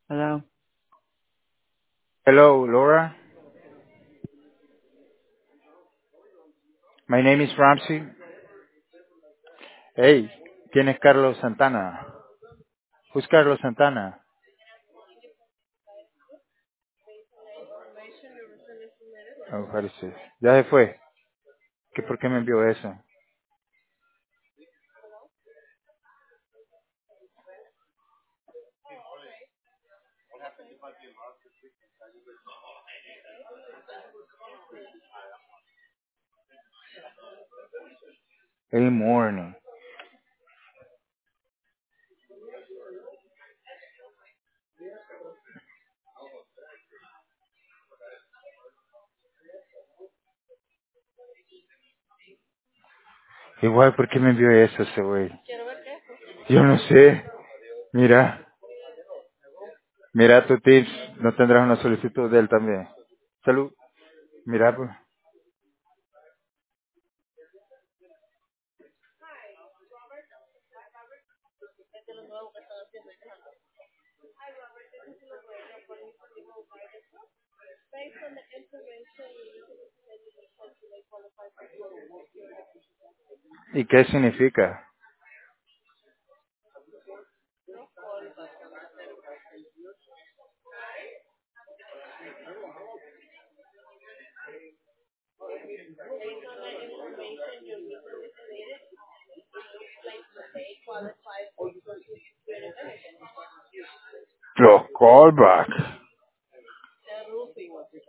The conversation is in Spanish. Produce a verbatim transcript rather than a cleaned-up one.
Hello. Hello, Laura. My name is Ramsey. Hey, ¿quién es Carlos Santana? Who's Carlos Santana? Oh, what is this? Ya se fue. ¿Qué, ¿Por qué me envió eso? El morning. Igual, ¿por qué me envió eso ese güey? Yo no sé. Mira, mira tu tips. No tendrás una solicitud de él también. Salud. Mira, pues. ¿Y qué significa? Los callback.